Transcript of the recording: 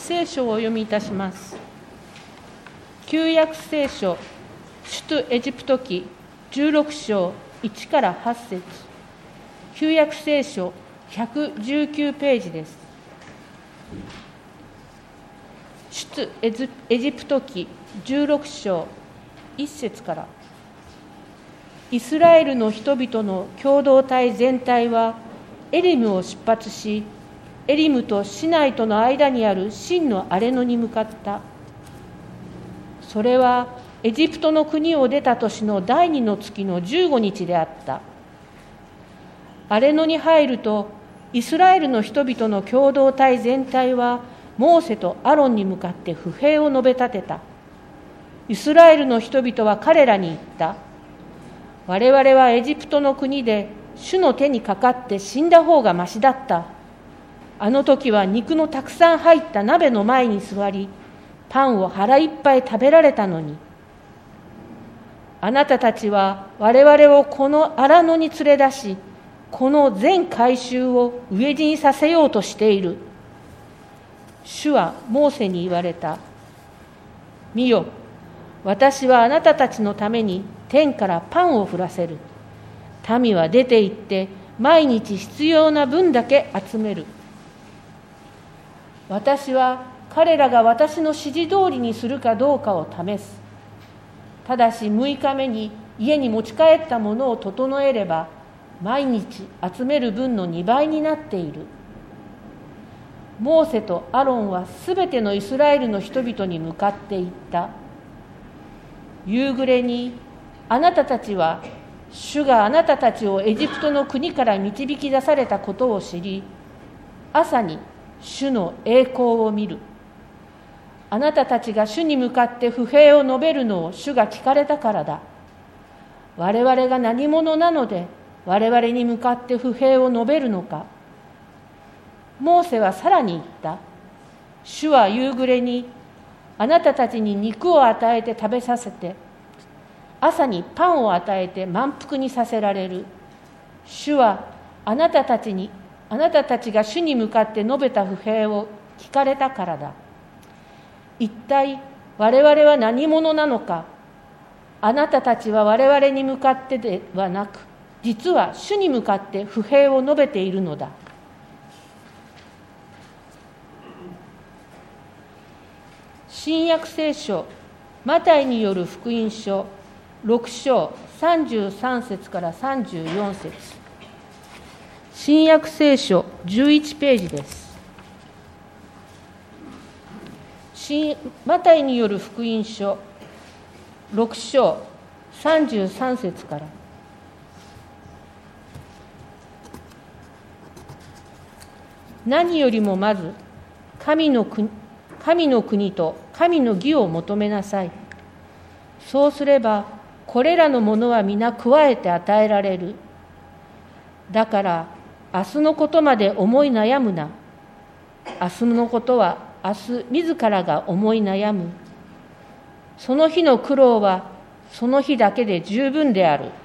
聖書をお読みいたします。旧約聖書出エジプト記16章1から8節、旧約聖書119ページです。出エジプト記16章1節から。イスラエルの人々の共同体全体はエリムを出発し、エリムとシナイとの間にあるシンのアレノに向かった。それはエジプトの国を出た年の第2の月の15日であった。アレノに入ると、イスラエルの人々の共同体全体はモーセとアロンに向かって不平を述べ立てた。イスラエルの人々は彼らに言った。我々はエジプトの国で主の手にかかって死んだ方がましだった。あの時は肉のたくさん入った鍋の前に座り、パンを腹いっぱい食べられたのに。あなたたちは我々をこの荒野に連れ出し、この全改宗を飢え死にさせようとしている。主はモーセに言われた。見よ、私はあなたたちのために天からパンを降らせる。民は出て行って毎日必要な分だけ集める。私は彼らが私の指示通りにするかどうかを試す。ただし6日目に家に持ち帰ったものを整えれば、毎日集める分の2倍になっている。モーセとアロンはすべてのイスラエルの人々に向かって言った。夕暮れにあなたたちは主があなたたちをエジプトの国から導き出されたことを知り、朝に主の栄光を見る。あなたたちが主に向かって不平を述べるのを主が聞かれたからだ。我々が何者なので我々に向かって不平を述べるのか。モーセはさらに言った。主は夕暮れにあなたたちに肉を与えて食べさせて、朝にパンを与えて満腹にさせられる。主はあなたたちが主に向かって述べた不平を聞かれたからだ。一体我々は何者なのか。あなたたちは我々に向かってではなく、実は主に向かって不平を述べているのだ。新約聖書マタイによる福音書6章33節から34節、新約聖書11ページです。マタイによる福音書6章33節から。何よりもまず神の国と神の義を求めなさい。そうすればこれらのものは皆加えて与えられる。だから明日のことまで思い悩むな。明日のことは明日自らが思い悩む。その日の苦労はその日だけで十分である。